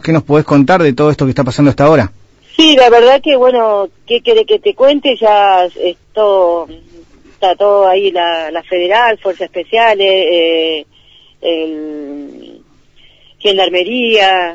¿Qué nos podés contar de todo esto que está pasando hasta ahora? Sí, la verdad que, bueno, ¿qué querés que te cuente? Ya está todo ahí, la Federal, Fuerzas Especiales, Gendarmería,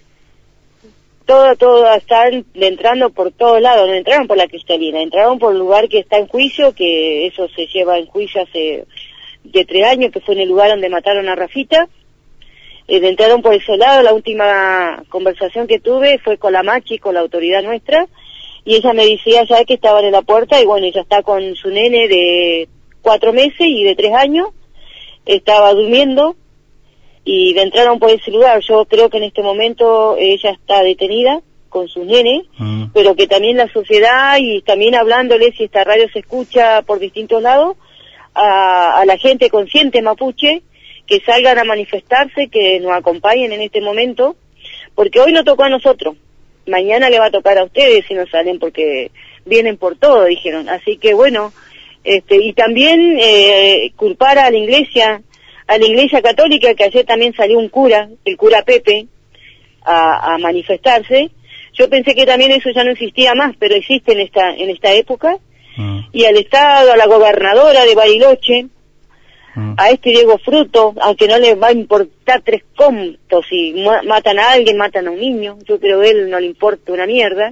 todo están entrando por todos lados, no entraron por la Cristalina, entraron por el lugar que está en juicio, que eso se lleva en juicio hace de 3 años, que fue en el lugar donde mataron a Rafita. Entraron por ese lado. La última conversación que tuve fue con la Machi, con la autoridad nuestra, y ella me decía ya que estaban en la puerta, y bueno, ella está con su nene de 4 meses y de 3 años, estaba durmiendo, y entraron por ese lugar. Yo creo que en este momento ella está detenida con sus nenes, pero que también la sociedad, y también hablándole, si esta radio se escucha por distintos lados, a la gente consciente mapuche, que salgan a manifestarse, que nos acompañen en este momento, porque hoy no tocó a nosotros, mañana le va a tocar a ustedes si no salen, porque vienen por todo, dijeron. Así que bueno, y también culpar a la iglesia católica, que ayer también salió un cura, el cura Pepe, a manifestarse. Yo pensé que también eso ya no existía más, pero existe en esta época, y al Estado, a la gobernadora de Bariloche, a Diego Fruto, aunque no le va a importar 3 contos, si matan a alguien, matan a un niño, yo creo que a él no le importa una mierda.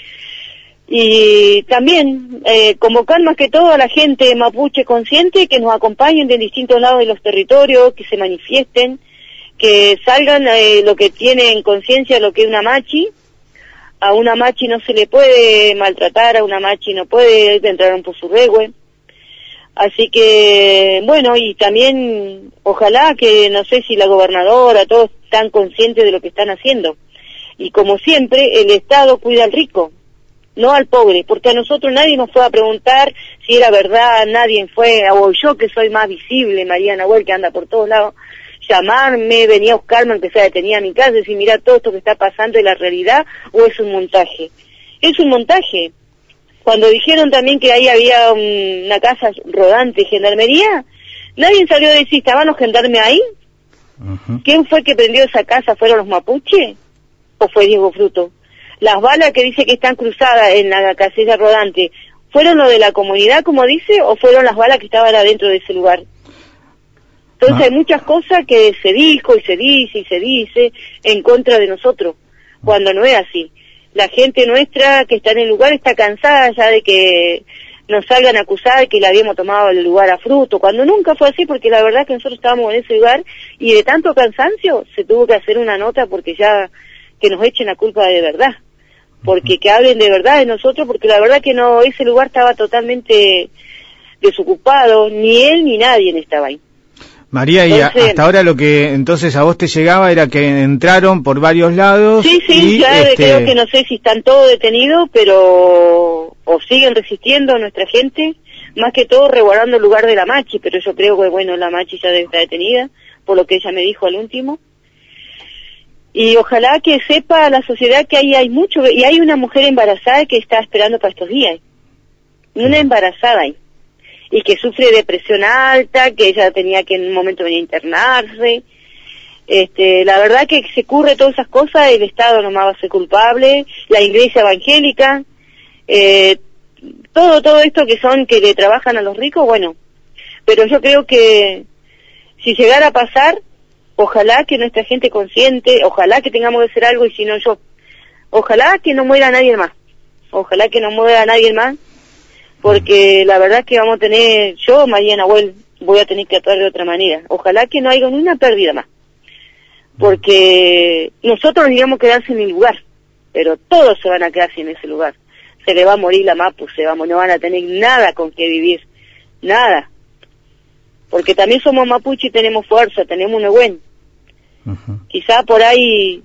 Y también convocar más que todo a la gente mapuche consciente, que nos acompañen de distintos lados de los territorios, que se manifiesten, que salgan lo que tienen conciencia, lo que es una machi. A una machi no se le puede maltratar, a una machi no puede entrar por su regue. Así que, bueno, y también, ojalá que, no sé si la gobernadora, todos están conscientes de lo que están haciendo. Y como siempre, el Estado cuida al rico, no al pobre, porque a nosotros nadie nos fue a preguntar si era verdad, nadie fue, o yo que soy más visible, María Nahuel, que anda por todos lados, llamarme, venía a buscarme, aunque sea detenida a mi casa, y decir, mira, todo esto que está pasando es la realidad, o es un montaje. Es un montaje. Cuando dijeron también que ahí había una casa rodante de gendarmería, nadie salió a decir, ¿estaban los gendarmes ahí? ¿Quién fue que prendió esa casa? ¿Fueron los mapuche? ¿O fue Diego Fruto? Las balas que dice que están cruzadas en la casilla rodante, ¿fueron lo de la comunidad, como dice, o fueron las balas que estaban adentro de ese lugar? Entonces hay muchas cosas que se dijo y se dice y se dice en contra de nosotros, cuando no es así. La gente nuestra que está en el lugar está cansada ya de que nos salgan a acusar que le habíamos tomado el lugar a Fruto, cuando nunca fue así, porque la verdad es que nosotros estábamos en ese lugar y de tanto cansancio se tuvo que hacer una nota porque ya que nos echen la culpa de verdad, porque que hablen de verdad de nosotros, porque la verdad que no, ese lugar estaba totalmente desocupado, ni él ni nadie estaba ahí. María, entonces, y hasta ahora lo que entonces a vos te llegaba era que entraron por varios lados. Sí, y, ya creo que no sé si están todos detenidos, pero o siguen resistiendo a nuestra gente, más que todo resguardando el lugar de la Machi, pero yo creo que bueno, la Machi ya debe estar detenida, por lo que ella me dijo al último. Y ojalá que sepa la sociedad que ahí hay mucho, y hay una mujer embarazada que está esperando para estos días, una embarazada ahí, y que sufre depresión alta, que ella tenía que en un momento venir a internarse. La verdad que se ocurre todas esas cosas, el Estado nomás va a ser culpable, la iglesia evangélica, todo esto que le trabajan a los ricos, bueno, pero yo creo que si llegara a pasar, ojalá que nuestra gente consciente, ojalá que tengamos que hacer algo, y si no yo, ojalá que no muera nadie más, porque la verdad que vamos a tener, yo, María Nahuel, voy a tener que actuar de otra manera. Ojalá que no haya ni una pérdida más, porque nosotros nos íbamos a quedarse en el lugar, pero todos se van a quedarse en ese lugar. Se le va a morir la Mapu, no van a tener nada con qué vivir, nada. Porque también somos mapuche y tenemos fuerza, tenemos un buen. Quizá por ahí,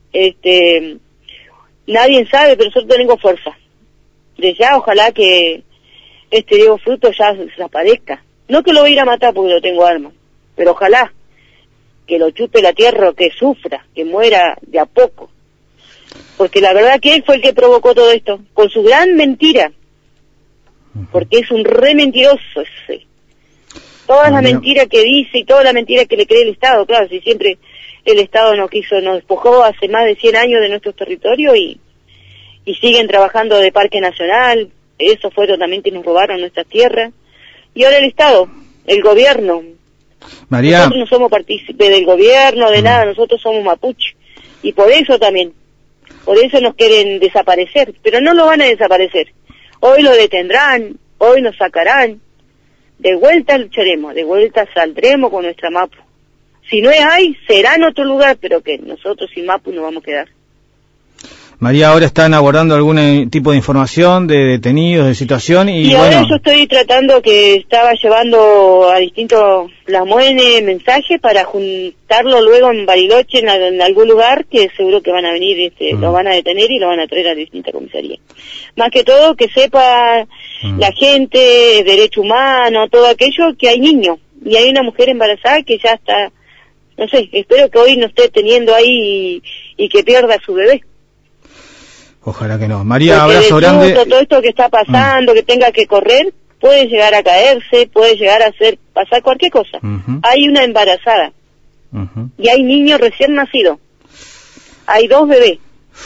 nadie sabe, pero nosotros tenemos fuerza. De ya, ojalá que Diego Fruto ya desaparezca. No que lo voy a ir a matar porque lo tengo armas, pero ojalá que lo chupe la tierra, que sufra, que muera de a poco. Porque la verdad que él fue el que provocó todo esto, con su gran mentira. Porque es un re mentiroso ese. Toda la mentira que dice y toda la mentira que le cree el Estado, claro, si siempre el Estado nos despojó hace más de 100 años de nuestros territorios y siguen trabajando de parque nacional. Esos fueron también que nos robaron nuestras tierras. Y ahora el Estado, el gobierno. María, nosotros no somos partícipes del gobierno, de nada, nosotros somos mapuche. Y por eso también, por eso nos quieren desaparecer, pero no lo van a desaparecer. Hoy lo detendrán, hoy nos sacarán. De vuelta lucharemos, de vuelta saldremos con nuestra Mapu. Si no es ahí, será en otro lugar, pero que nosotros sin Mapu no vamos a quedar. María, ahora están abordando algún tipo de información de detenidos, de situación y ahora bueno... yo estoy tratando, que estaba llevando a distintos plamuenes, mensajes para juntarlo luego en Bariloche, en algún lugar, que seguro que van a venir, lo van a detener y lo van a traer a distintas comisarías. Más que todo que sepa la gente, derecho humano, todo aquello, que hay niños y hay una mujer embarazada que ya está, no sé, espero que hoy no esté teniendo ahí y que pierda a su bebé. Ojalá que no. María, porque abrazo grande. Todo esto que está pasando, que tenga que correr, puede llegar a caerse, puede llegar a pasar cualquier cosa. Hay una embarazada y hay niños recién nacidos. Hay 2 bebés.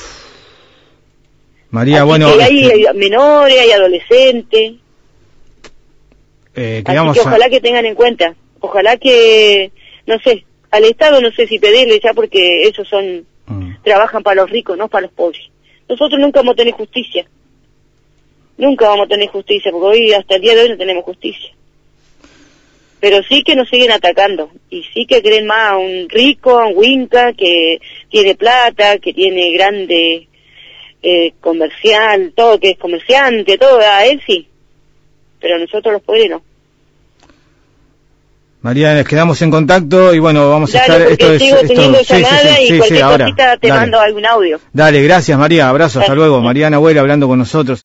María, así bueno... que hay menores, hay adolescentes. Así que ojalá que tengan en cuenta. Ojalá que, no sé, al Estado no sé si pedirle ya, porque ellos trabajan para los ricos, no para los pobres. Nosotros nunca vamos a tener justicia. Nunca vamos a tener justicia, porque hoy, hasta el día de hoy, no tenemos justicia. Pero sí que nos siguen atacando. Y sí que creen más a un rico, a un Winca, que tiene plata, que tiene grande comercial, todo, que es comerciante, todo, a él sí. Pero nosotros los pobres no. María, les quedamos en contacto y bueno, vamos a estar... Sigo teniendo llamada y cualquier cosita te mando algún audio. Dale, gracias María, abrazo, hasta luego. Mariana Abuela hablando con nosotros.